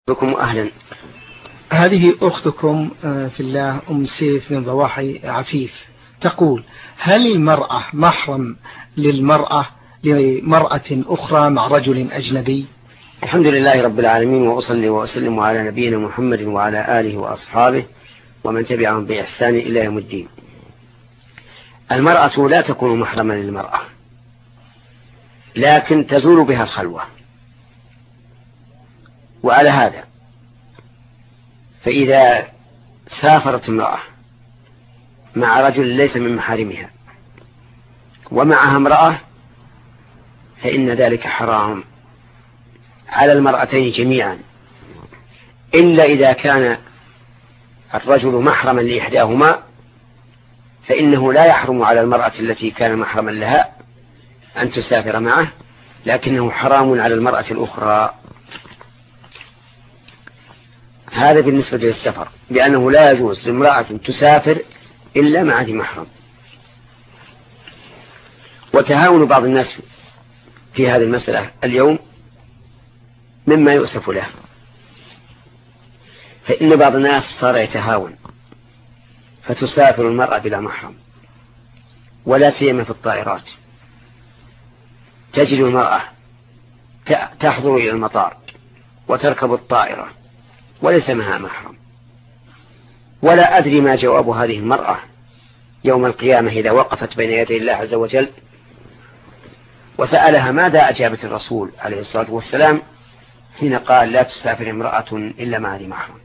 بكم أهلا. هذه أختكم في الله أم سيف من ضواحي عفيف تقول: هل المرأة محرم لمرأة أخرى مع رجل أجنبي؟ الحمد لله رب العالمين، وأصلي وأسلم على نبينا محمد وعلى آله وأصحابه ومن تبعهم بإحسان إلى يوم الدين. المرأة لا تكون محرما للمرأة، لكن تزول بها الخلوة. وعلى هذا فإذا سافرت امرأة مع رجل ليس من محارمها ومعها امرأة فإن ذلك حرام على المرأتين جميعا، إلا إذا كان الرجل محرما لإحداهما فإنه لا يحرم على المرأة التي كان محرما لها أن تسافر معه، لكنه حرام على المرأة الأخرى. هذا بالنسبة للسفر، لأنه لا يجوز لامرأة تسافر إلا مع ذي محرم. وتهاون بعض الناس في هذه المسألة اليوم مما يؤسف له، فإن بعض الناس صار يتهاون فتسافر المرأة بلا محرم، ولا سيما في الطائرات. تجد المرأة تحضر إلى المطار وتركب الطائرة وليس معها محرم، ولا أدري ما جواب هذه المرأة يوم القيامة إذا وقفت بين يدي الله عز وجل وسألها ماذا أجابت الرسول عليه الصلاة والسلام حين قال: لا تسافر امرأة إلا مع ذي محرم.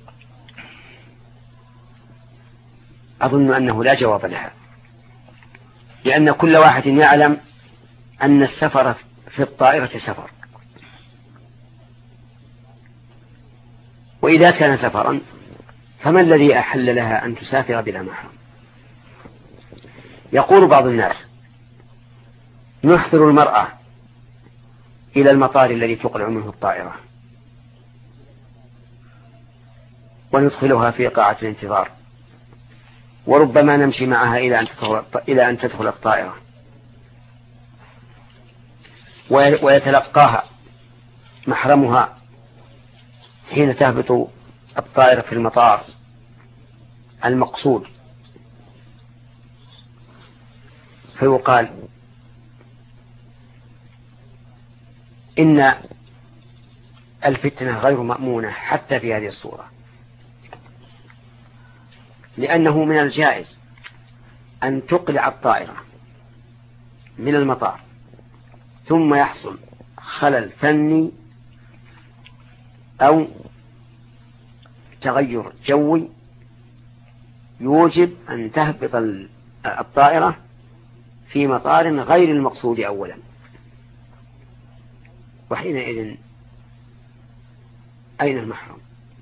أظن أنه لا جواب لها، لأن كل واحد يعلم أن السفر في الطائرة سفر، وإذا كان سفرا فما الذي أحل لها أن تسافر بلا محرم؟ يقول بعض الناس: نحضر المرأة إلى المطار الذي تقلع منه الطائرة وندخلها في قاعة الانتظار، وربما نمشي معها إلى أن تدخل الطائرة، ويتلقاها محرمها حين تهبط الطائرة في المطار المقصود، فيقال إن الفتنة غير مأمونة حتى في هذه الصورة، لأنه من الجائز أن تقلع الطائرة من المطار ثم يحصل خلل فني أو تغير جوي يوجب أن تهبط الطائرة في مطار غير المقصود أولا، وحينئذ أين المحرم؟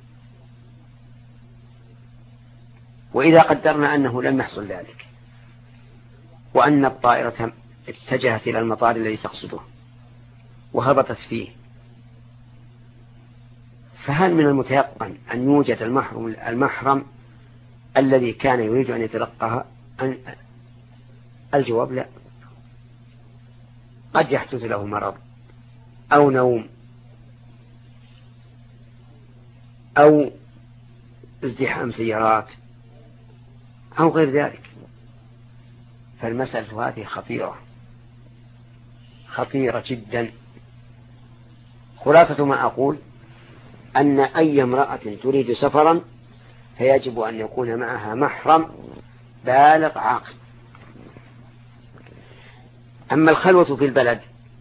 وإذا قدرنا أنه لم يحصل ذلك وأن الطائرة اتجهت إلى المطار الذي تقصده وهبطت فيه، فهل من المتيقن أن يوجد المحرم الذي كان يريد أن يتلقاها؟ الجواب لا. قد يحدث له مرض أو نوم أو ازدحام سيارات أو غير ذلك، فالمسألة هذه خطيرة جدا. خلاصة ما أقول أن أي امرأة تريد سفرا فيجب أن يكون معها محرم بالغ عاقل. أما الخلوة في البلد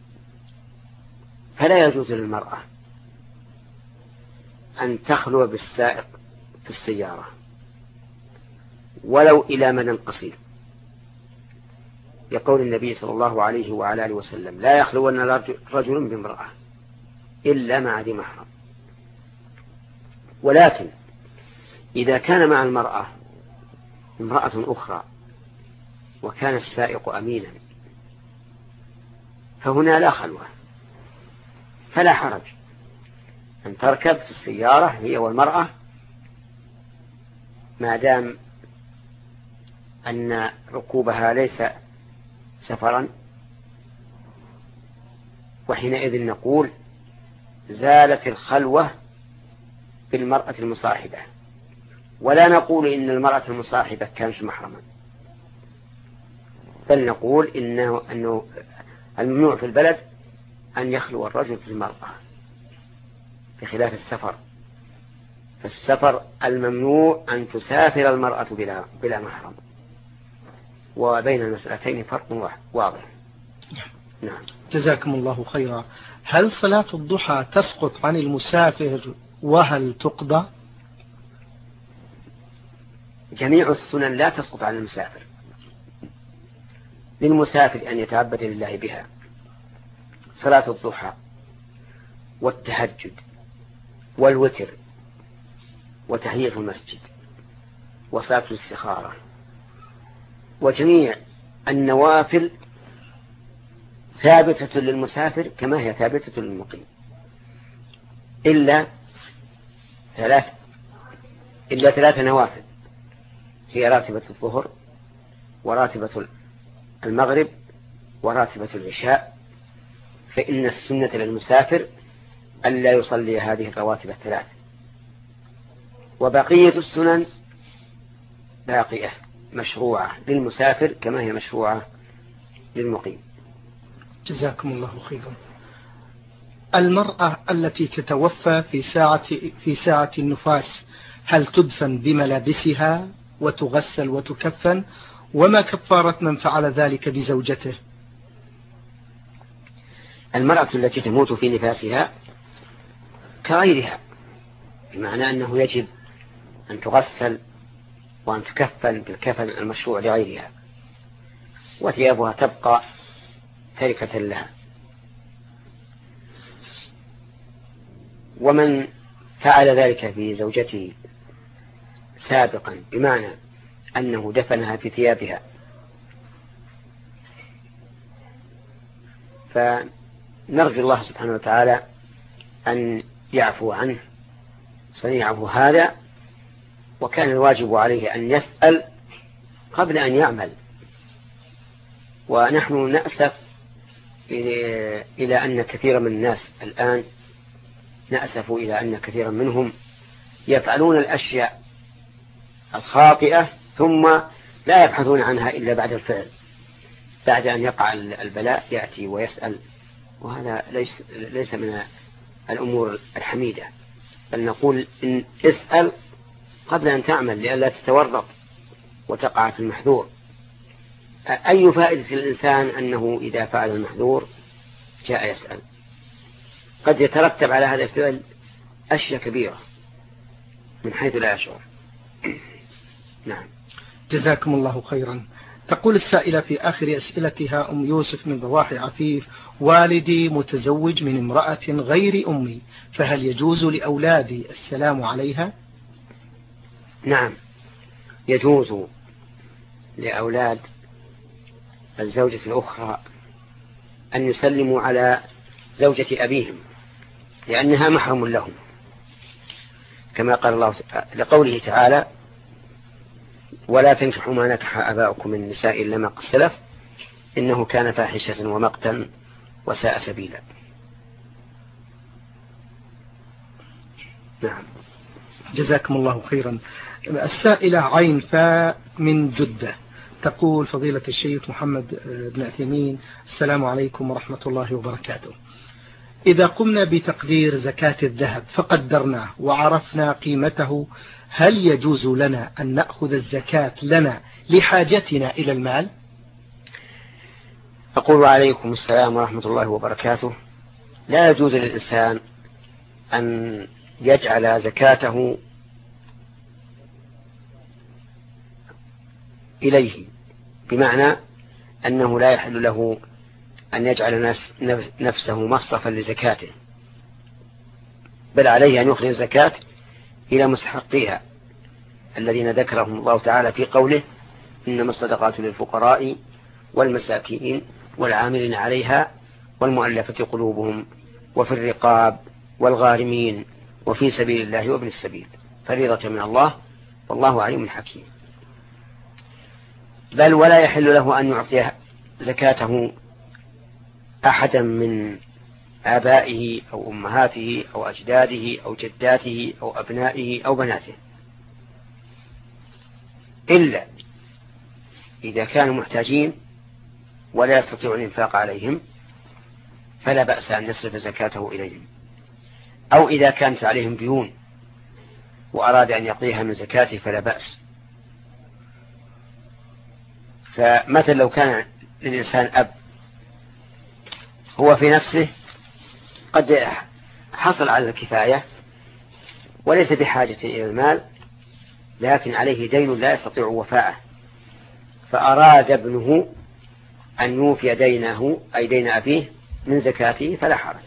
فلا يجوز للمرأة أن تخلو بالسائق في السيارة ولو إلى مدى قصير، يقول النبي صلى الله عليه وعلى آله وسلم: لا يخلون رجل بامرأة إلا مع ذي محرم. ولكن إذا كان مع المرأة امرأة أخرى وكان السائق أمينا فهنا لا خلوة، فلا حرج أن تركب في السيارة هي والمرأة ما دام أن ركوبها ليس سفرا، وحينئذ نقول زالت الخلوة بالمرأة المصاحبة، ولا نقول إن المرأة المصاحبة كانت محرما، بل نقول أنه الممنوع في البلد أن يخلو الرجل في المرأة، بخلاف السفر. فالسفر الممنوع أن تسافر المرأة بلا محرم، وبين المسألتين فرق واضح. نعم. جزاكم الله خيرا. هل صلاة الضحى تسقط عن المسافر وهل تقضى؟ جميع السنن لا تسقط عن المسافر، للمسافر أن يتعبد لله بها. صلاة الضحى والتهجد والوتر وتحية المسجد وصلاة الاستخارة وجميع النوافل ثابتة للمسافر كما هي ثابتة للمقيم، إلا ثلاث نوافل، هي راتبة الظهر وراتبة المغرب وراتبة العشاء، فإن السنة للمسافر ألا يصلي هذه الرواتب الثلاث، وبقية السنن باقية مشروعة للمسافر كما هي مشروعة للمقيم. جزاكم الله خيرا. المرأة التي تتوفى في ساعة النفاس هل تدفن بملابسها وتغسل وتكفن؟ وما كفارة من فعل ذلك بزوجته؟ المرأة التي تموت في نفاسها كغيرها، بمعنى أنه يجب أن تغسل وأن تكفن بالكفن المشروع لغيرها، وثيابها تبقى تركة لها. ومن فعل ذلك في زوجته سابقا بمعنى أنه دفنها في ثيابها، فنرجو الله سبحانه وتعالى أن يعفو عنه صنيعه هذا، وكان الواجب عليه أن يسأل قبل أن يعمل. ونحن نأسف إلى أن كثير من الناس الآن نأسف إلى أن كثيرا منهم يفعلون الأشياء الخاطئة ثم لا يبحثون عنها إلا بعد الفعل، بعد أن يقع البلاء يأتي ويسأل، وهذا ليس من الأمور الحميدة، بل نقول إن اسأل قبل أن تعمل لئلا تتورط وتقع في المحذور. أي فائدة للإنسان أنه إذا فعل المحذور جاء يسأل؟ قد يترتب على هذا الفعل أشياء كبيرة من حيث لا يشعر. نعم. جزاكم الله خيرا. تقول السائلة في آخر أسئلتها أم يوسف من ضواحي عفيف: والدي متزوج من امرأة غير أمي، فهل يجوز لأولادي السلام عليها؟ نعم، يجوز لأولاد الزوجة الأخرى أن يسلموا على زوجة أبيهم لأنها محرم لهم، كما قال الله لقوله تعالى: ولا تنكحوا ما نكح آباؤكم من النساء إلا ما قد سلف إنه كان فاحشة ومقتا وساء سبيلا. نعم. جزاكم الله خيرا. السائلة عين فاء من جدة تقول: فضيلة الشيخ محمد بن عثيمين، السلام عليكم ورحمة الله وبركاته. إذا قمنا بتقدير زكاة الذهب فقدرناه وعرفنا قيمته، هل يجوز لنا أن نأخذ الزكاة لنا لحاجتنا إلى المال؟ أقول: عليكم السلام ورحمة الله وبركاته. لا يجوز للإنسان أن يجعل زكاته إليه، بمعنى أنه لا يحل له أن يجعل نفسه مصرفا لزكاته، بل عليه أن يخرج الزكاة إلى مستحقيها الذين ذكرهم الله تعالى في قوله: إنما الصدقات للفقراء والمساكين والعاملين عليها والمؤلفة قلوبهم وفي الرقاب والغارمين وفي سبيل الله وابن السبيل، فريضة من الله والله عليم حكيم. بل ولا يحل له أن يعطي زكاته أحدا من آبائه أو أمهاته أو أجداده أو جداته أو أبنائه أو بناته، إلا إذا كانوا محتاجين ولا يستطيع الإنفاق عليهم فلا بأس أن يصرف زكاته إليهم، أو إذا كانت عليهم ديون وأراد أن يقضيها من زكاته فلا بأس. فمثلا لو كان للإنسان أب هو في نفسه قد حصل على الكفاية وليس بحاجة إلى المال، لكن عليه دين لا يستطيع وفاءه، فأراد ابنه أن يوفي دينه أي دين أبيه من زكاته فلا حرج،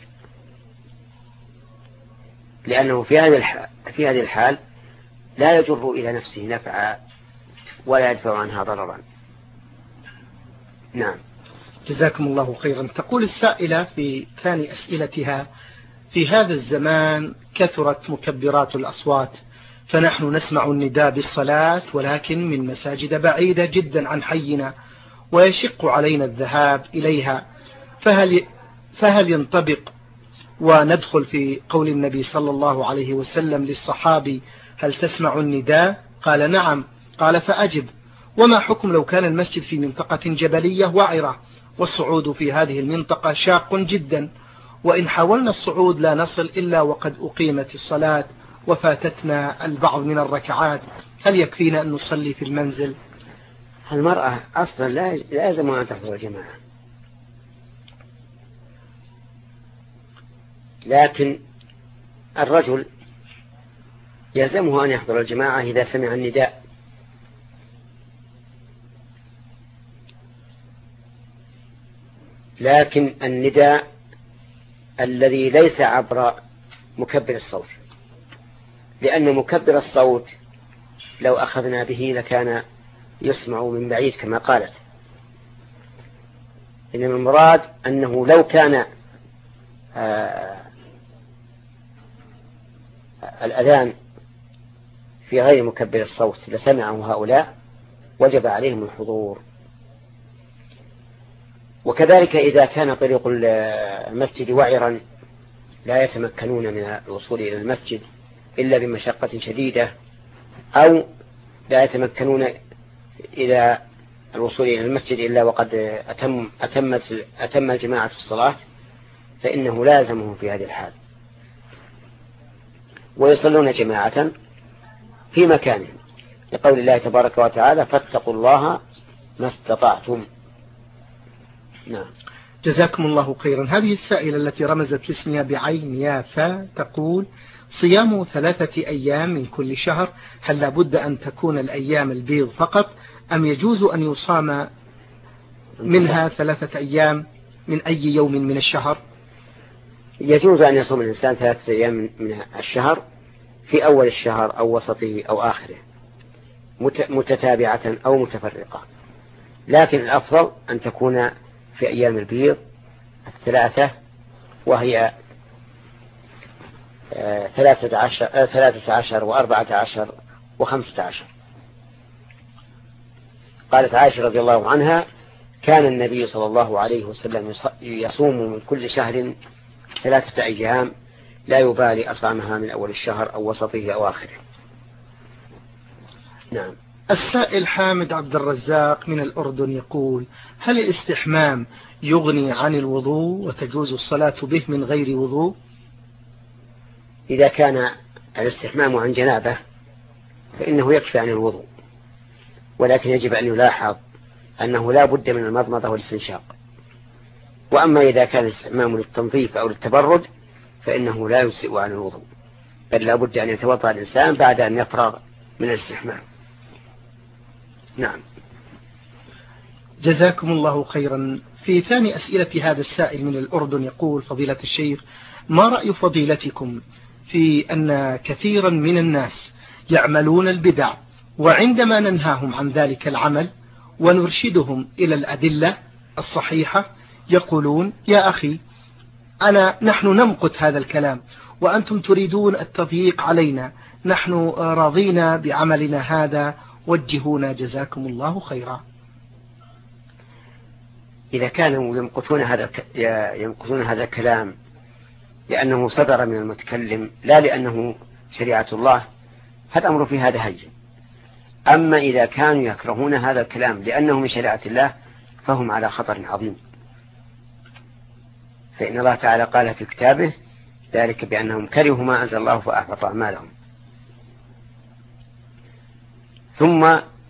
لأنه في هذه الحال لا يجر إلى نفسه نفعا ولا يدفع عنها ضررا. نعم. جزاكم الله خيرا. تقول السائلة في ثاني أسئلتها: في هذا الزمان كثرت مكبرات الأصوات، فنحن نسمع النداء بالصلاة ولكن من مساجد بعيدة جدا عن حينا، ويشق علينا الذهاب إليها، فهل ينطبق وندخل في قول النبي صلى الله عليه وسلم للصحابي: هل تسمع النداء؟ قال: نعم. قال: فأجب. وما حكم لو كان المسجد في منطقة جبلية وعرة، والصعود في هذه المنطقة شاق جدا، وإن حاولنا الصعود لا نصل إلا وقد أقيمت الصلاة وفاتتنا البعض من الركعات، هل يكفينا أن نصلي في المنزل؟ المرأة أصلا لا يلزم أن تحضر الجماعة، لكن الرجل يلزمه أن يحضر الجماعة إذا سمع النداء، لكن النداء الذي ليس عبر مكبر الصوت، لأن مكبر الصوت لو أخذنا به لكان يسمع من بعيد كما قالت، إنما المراد أنه لو كان الأذان في غير مكبر الصوت لسمعه هؤلاء وجب عليهم الحضور. وكذلك إذا كان طريق المسجد وعرا لا يتمكنون من الوصول إلى المسجد إلا بمشقة شديدة، أو لا يتمكنون إلى الوصول إلى المسجد إلا وقد أتم الجماعة في الصلاة، فإنه لازمه في هذه الحال ويصلون جماعة في مكانهم، لقول الله تبارك وتعالى: فاتقوا الله ما استطعتم. نعم. جزاكم الله خيرا. هذه السائلة التي رمزت لاسمها بعين يافا تقول: صيام 3 أيام من كل شهر، هل لابد أن تكون الأيام البيض فقط، أم يجوز أن يصام منها 3 أيام من أي يوم من الشهر؟ يجوز أن يصوم الإنسان 3 أيام من الشهر في أول الشهر أو وسطه أو آخره متتابعة أو متفرقة، لكن الأفضل أن تكون في أيام البيض 3، وهي 13 و14 و15. قالت عائشة رضي الله عنها: كان النبي صلى الله عليه وسلم يصوم من كل شهر 3 أيام لا يبالي أصامها من أول الشهر أو وسطه أو آخره. نعم. السائل حامد عبد الرزاق من الأردن يقول: هل الاستحمام يغني عن الوضوء وتجوز الصلاة به من غير وضوء؟ إذا كان الاستحمام عن جنابه فإنه يكفي عن الوضوء، ولكن يجب أن يلاحظ أنه لا بد من المضمضة والاستنشاق. وأما إذا كان الاستحمام للتنظيف أو للتبرد فإنه لا يجزئ عن الوضوء، بل لا بد أن يتوضأ الإنسان بعد أن يفرغ من الاستحمام. نعم. جزاكم الله خيرا. في ثاني أسئلة هذا السائل من الأردن يقول: فضيلة الشيخ، ما رأي فضيلتكم في أن كثيرا من الناس يعملون البدع، وعندما ننهاهم عن ذلك العمل ونرشدهم إلى الأدلة الصحيحة يقولون: يا أخي نحن نمقت هذا الكلام وأنتم تريدون التضييق علينا، نحن راضينا بعملنا هذا، وجهونا جزاكم الله خيرا. إذا كانوا ينقضون هذا الكلام لأنه صدر من المتكلم لا لأنه شريعة الله، هذا أمر في هذا هين. أما إذا كانوا يكرهون هذا الكلام لأنه من شريعة الله فهم على خطر عظيم، فإن الله تعالى قال في كتابه ذلك بأنهم كرهوا ما أنزل الله فأحبط أعمالهم. ثم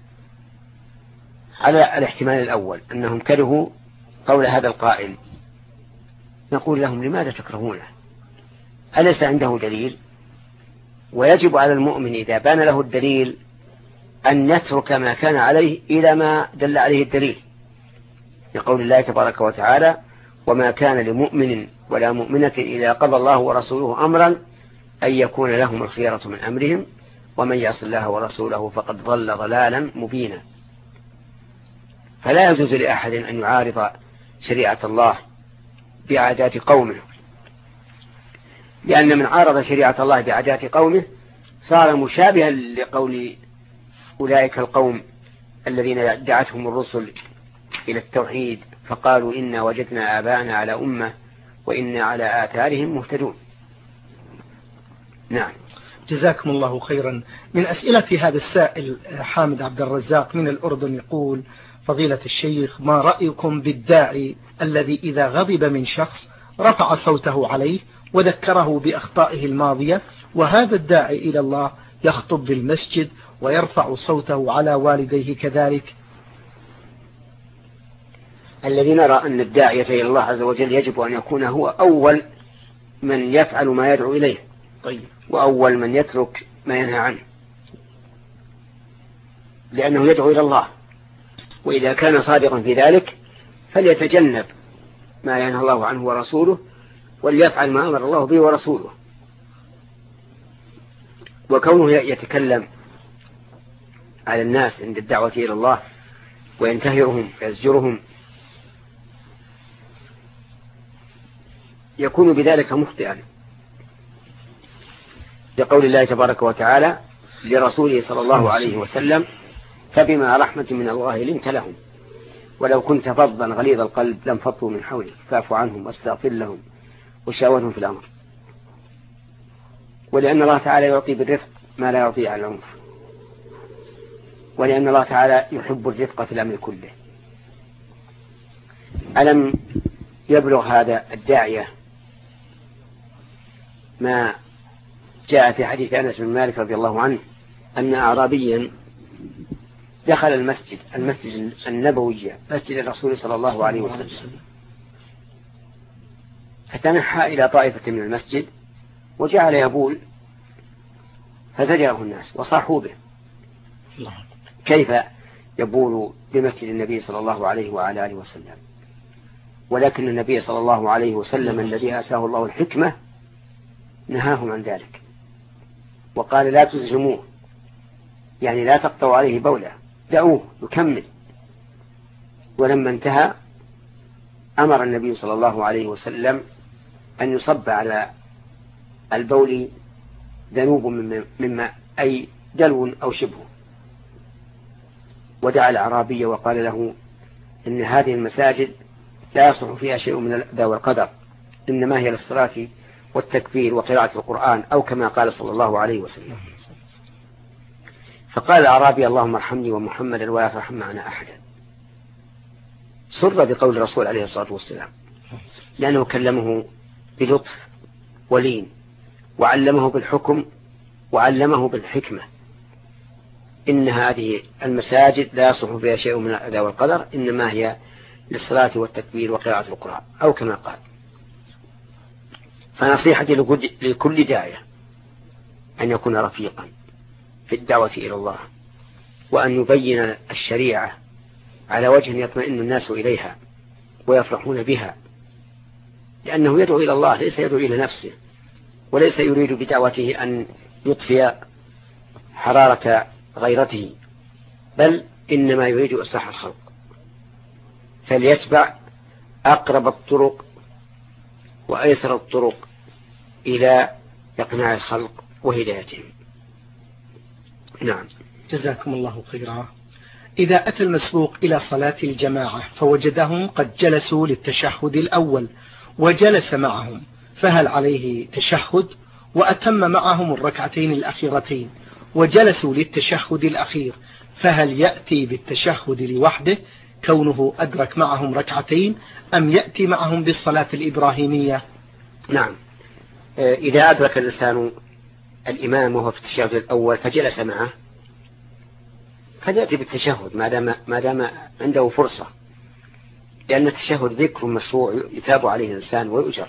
على الاحتمال الأول أنهم كرهوا قول هذا القائل، نقول لهم لماذا تكرهونه؟ أليس عنده دليل؟ ويجب على المؤمن إذا بان له الدليل أن يترك ما كان عليه إلى ما دل عليه الدليل، لقول الله تبارك وتعالى وما كان لمؤمن ولا مؤمنة إذا قضى الله ورسوله أمرا أن يكون لهم الخيرة من أمرهم ومن يعص الله ورسوله فقد ضل ضلالا مبينا. فلا يجوز لأحد أن يعارض شريعة الله بعادات قومه، لأن من عارض شريعة الله بعادات قومه صار مشابها لقول أولئك القوم الذين دعتهم الرسل إلى التوحيد فقالوا إنا وجدنا آباءنا على أمة وإنا على آثارهم مهتدون. نعم. جزاكم الله خيرا. من أسئلة هذا السائل حامد عبد الرزاق من الأردن يقول فضيلة الشيخ ما رأيكم بالداعي الذي إذا غضب من شخص رفع صوته عليه وذكره بأخطائه الماضية، وهذا الداعي إلى الله يخطب بالمسجد ويرفع صوته على والديه كذلك؟ الذي نرى أن الداعية إلى الله عز وجل يجب أن يكون هو أول من يفعل ما يدعو إليه، طيب، وأول من يترك ما ينهى عنه، لأنه يدعو إلى الله، وإذا كان صادقا في ذلك فليتجنب ما ينهى الله عنه ورسوله وليفعل ما أمر الله به ورسوله. وكونه يتكلم على الناس عند الدعوة إلى الله وينتهرهم ويزجرهم يكون بذلك مخطئا، لقول الله تبارك وتعالى لرسوله صلى الله عليه وسلم فبما رحمة من الله لنت لهم ولو كنت فظا غليظ القلب لانفضوا من حولك فاعف عنهم واستغفر لهم وشاورهم في الأمر. ولأن الله تعالى يعطي بالرفق ما لا يعطي على العنف، ولأن الله تعالى يحب الرفق في الأمر كله. ألم يبلغ هذا الداعية ما جاء في حديث أنس بن مالك رضي الله عنه أن أعرابيا دخل المسجد النبوي مسجد الرسول صلى الله عليه وسلم، فتنحى إلى طائفة من المسجد وجعل يبول فزجره الناس وصاحوا به، كيف يبول بمسجد النبي صلى الله عليه وعلى آله وسلم؟ ولكن النبي صلى الله عليه وسلم الذي آتاه الله الحكمة نهاهم عن ذلك وقال لا تزجموه، يعني لا تقطعوا عليه بوله، دعوه يكمل. ولما انتهى أمر النبي صلى الله عليه وسلم أن يصب على البول ذنوب مما أي دلو أو شبه، ودعا الأعرابي وقال له إن هذه المساجد لا يصلح فيها شيء من الأذى والقدر، إنما هي للصلاة والتكبير وقراءة القرآن أو كما قال صلى الله عليه وسلم. فقال الأعرابي اللهم ارحمني ومحمدا ولا ترحم معنا أحدا. سر بقول الرسول عليه الصلاة والسلام لأنه كلمه بلطف ولين وعلمه بالحكم وعلمه بالحكمة، إن هذه المساجد لا يصلح فيها شيء من الأذى والقدر، إنما هي للصلاة والتكبير وقراءة القرآن أو كما قال. فنصيحتي لكل داعية أن يكون رفيقا في الدعوة إلى الله، وأن يبين الشريعة على وجه يطمئن الناس إليها ويفرحون بها، لأنه يدعو إلى الله ليس يدعو إلى نفسه، وليس يريد بدعوته أن يطفئ حرارة غيرته، بل إنما يريد إصلاح الخلق، فليتبع أقرب الطرق وأيسر الطرق إلى إقناع الخلق وهدايتهم. نعم. جزاكم الله خيرا. إذا أتى المسبوق إلى صلاة الجماعة فوجدهم قد جلسوا للتشهد الأول وجلس معهم، فهل عليه تشهد؟ وأتم معهم الركعتين الأخيرتين وجلسوا للتشهد الأخير، فهل يأتي بالتشهد لوحده كونه أدرك معهم ركعتين، أم يأتي معهم بالصلاة الإبراهيمية؟ نعم، إذا أدرك الإنسان الإمام وهو في التشهد الأول فجلس معه فليأتي بالتشهد ما دام عنده فرصة، لأن التشهد ذكر مشروع يثاب عليه الإنسان ويؤجر.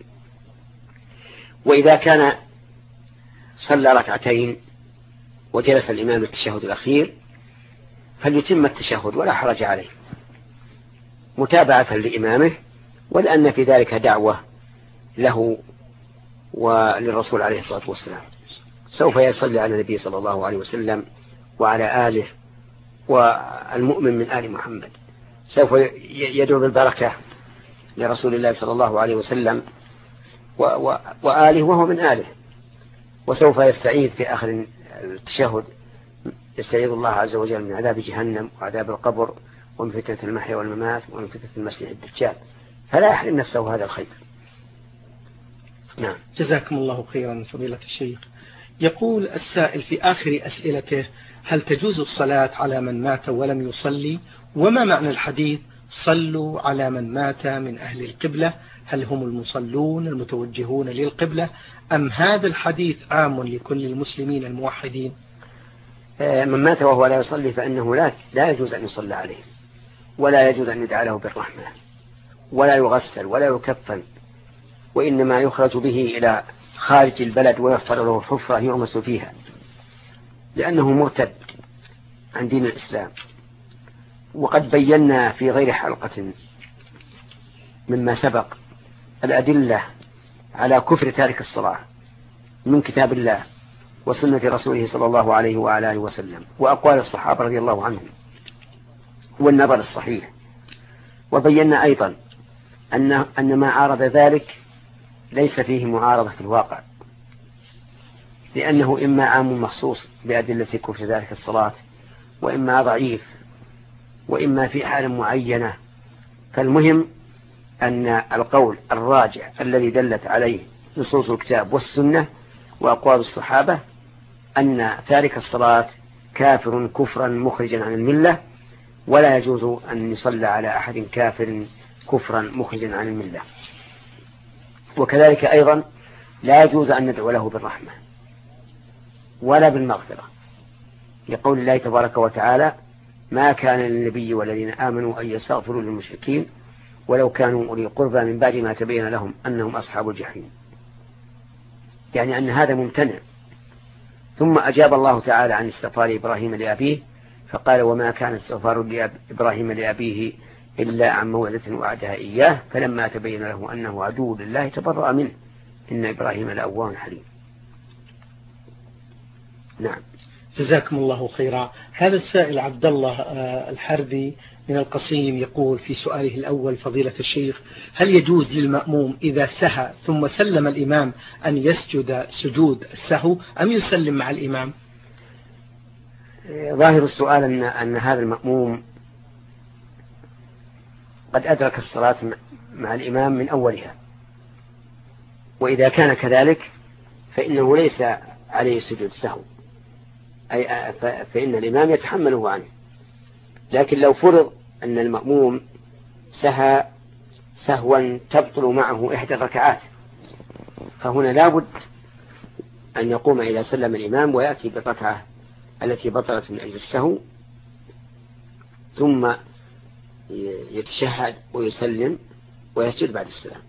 وإذا كان صلى ركعتين وجلس الإمام للتشهد الأخير فليتم التشهد ولا حرج عليه متابعة لإمامه، ولأن في ذلك دعوة له وللرسول عليه الصلاة والسلام. سوف يصلي على النبي صلى الله عليه وسلم وعلى آله، والمؤمن من آل محمد سوف يدعو بالبركة لرسول الله صلى الله عليه وسلم وآله وهو من آله، وسوف يستعيذ في آخر التشهد، يستعيذ الله عز وجل من عذاب جهنم وعذاب القبر ومن فتنة المحيا والممات ومن فتنة المسيح الدجال، فلا يحرم نفسه هذا الخير. نعم. جزاكم الله خيرا فضيلة الشيخ. يقول السائل في آخر أسئلته: هل تجوز الصلاة على من مات ولم يصلي؟ وما معنى الحديث صلوا على من مات من أهل القبلة؟ هل هم المصلون المتوجهون للقبلة، أم هذا الحديث عام لكل المسلمين الموحدين؟ من مات وهو لا يصلي فإنه لا يجوز أن يصلى عليه، ولا يجوز أن يدعى له بالرحمة، ولا يغسل ولا يكفن، وإنما يخرج به إلى خارج البلد ويحفر له حفرة يغمس فيها، لأنه مرتد عن دين الإسلام. وقد بينا في غير حلقة مما سبق الأدلة على كفر تارك الصلاة من كتاب الله وسنة رسوله صلى الله عليه وعلى آله وسلم وأقوال الصحابة رضي الله عنهم والنظر الصحيح. وبينا أيضا أن ما عارض ذلك ليس فيه معارضة في الواقع، لأنه إما عام مخصوص بأدلة كفر ذلك الصلاة، وإما ضعيف، وإما في حال معينة. فالمهم أن القول الراجع الذي دلت عليه نصوص الكتاب والسنة وأقوال الصحابة أن تارك الصلاة كافر كفرا مخرجا عن الملة، ولا يجوز أن يصلى على أحد كافر كفرا مخرجا عن الملة. وكذلك أيضا لا يجوز أن ندعو له بالرحمة ولا بالمغفرة، لقول الله تبارك وتعالى: ما كان للنبي والذين آمنوا أن يستغفروا للمشركين ولو كانوا أولي قربى من بعد ما تبين لهم أنهم أصحاب الجحيم، يعني أن هذا ممتنع. ثم أجاب الله تعالى عن استغفار إبراهيم لأبيه فقال: وما كان استغفار إبراهيم لأبيه إلا عن موعدة وعدها إياه فلما تبين له أنه عدو لله تبرأ منه إن إبراهيم لأواه حليم. نعم. جزاكم الله خيرا. هذا السائل عبد الله الحربي من القصيم يقول في سؤاله الأول: فضيلة الشيخ، هل يجوز للمأموم إذا سهى ثم سلم الإمام أن يسجد سجود السهو أم يسلم مع الإمام؟ ظاهر السؤال أن هذا المأموم قد أدرك الصلاة مع الإمام من أولها، وإذا كان كذلك فإنه ليس عليه سجود سهو، أي فإن الإمام يتحمله عنه. لكن لو فرض أن المأموم سهى سهوا تبطل معه إحدى الركعات، فهنا لابد أن يقوم إذا سلم الإمام ويأتي بالركعة التي بطلت من أجل السهو، ثم يتشهد ويسلم ويسجد بعد السلام.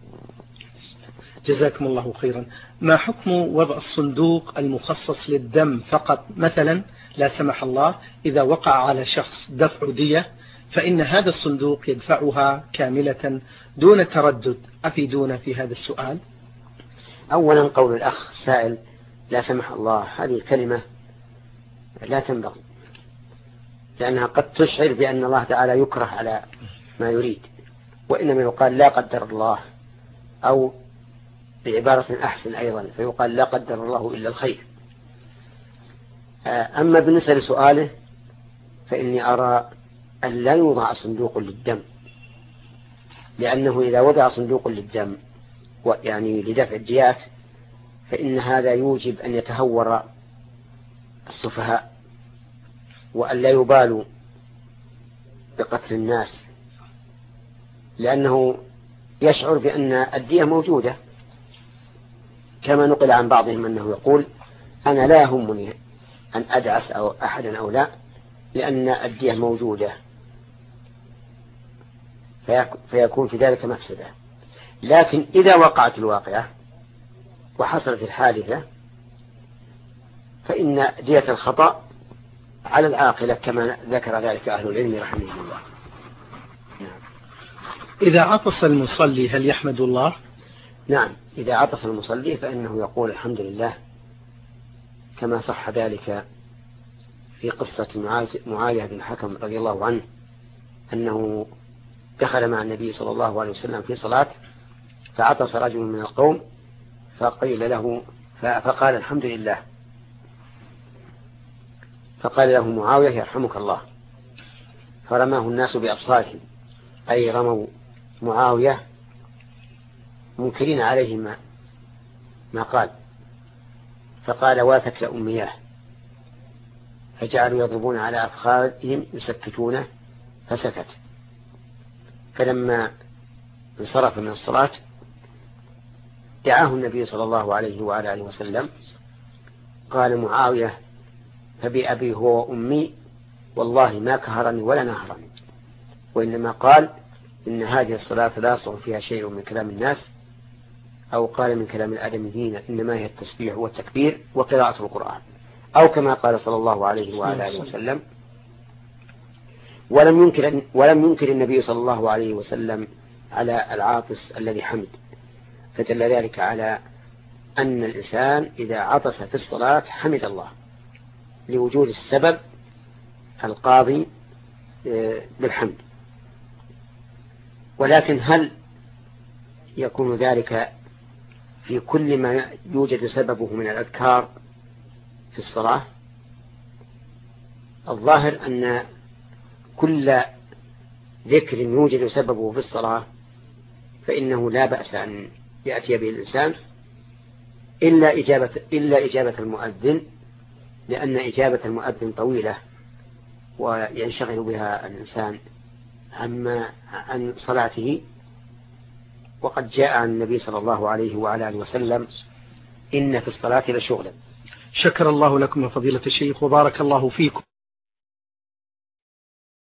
جزاكم الله خيرا. ما حكم وضع الصندوق المخصص للدم فقط، مثلا لا سمح الله إذا وقع على شخص دفع دية فإن هذا الصندوق يدفعها كاملة دون تردد؟ أفيدونا في هذا السؤال. أولا قول الأخ السائل لا سمح الله، هذه الكلمة لا تنبغي، لأنها قد تشعر بأن الله تعالى يكره على ما يريد، وإنما يقال لا قدر الله، أو بعبارة أحسن أيضا فيقال لا قدر الله إلا الخير. أما بالنسبة لسؤاله فإني أرى أن لا يوضع صندوق للدم، لأنه إذا وضع صندوق للدم يعني لدفع الديات، فإن هذا يوجب أن يتهور السفهاء وأن لا يبالوا بقتل الناس، لأنه يشعر بأن الدية موجودة، كما نقل عن بعضهم أنه يقول أنا لا يهمني أن أدعس أو أحدا أو لا، لأن الدية موجودة، فيكون في ذلك مفسدة. لكن إذا وقعت الواقعة وحصلت الحادثة فإن دية الخطأ على العاقلة، كما ذكر ذلك أهل العلم رحمه الله. إذا عطس المصلي هل يحمد الله؟ نعم، إذا عطس المصلي فإنه يقول الحمد لله، كما صح ذلك في قصة معاوية بن الحكم رضي الله عنه، أنه دخل مع النبي صلى الله عليه وسلم في صلاة، فعطس رجل من القوم فقيل له فقال الحمد لله، فقال له معاوية يرحمك الله، فرماه الناس بأبصارهم، أي رموا معاوية منكرين عليه ما قال، فقال واتك لأمياه، فجعلوا يضربون على أفخاذهم يسكتونه فسكت. فلما انصرف من الصلاة دعاه النبي صلى الله عليه وآله وسلم، قال معاوية فبأبي هو وأمي والله ما كهرني ولا نهرني، وإنما قال إن هذه الصلاة لا يصلح فيها شيء من كلام الناس، أو قال من كلام الآدميين، إنما هي التسبيح والتكبير وقراءة القرآن، أو كما قال صلى الله عليه وآله وسلم. ولم ينكر النبي صلى الله عليه وسلم على العاطس الذي حمد، فدل ذلك على أن الإنسان إذا عطس في الصلاة حمد الله لوجود السبب القاضي بالحمد. ولكن هل يكون ذلك في كل ما يوجد سببه من الأذكار في الصلاة؟ الظاهر أن كل ذكر يوجد سببه في الصلاة فإنه لا بأس أن يأتي به الإنسان إلا إجابة المؤذن، لأن إجابة المؤذن طويلة وينشغل بها الإنسان عن صلاته. وقد جاء عن النبي صلى الله عليه وعلى آله وسلم إن في الصلاة لشغلا. شكر الله لكم يا فضيلة الشيخ وبارك الله فيكم.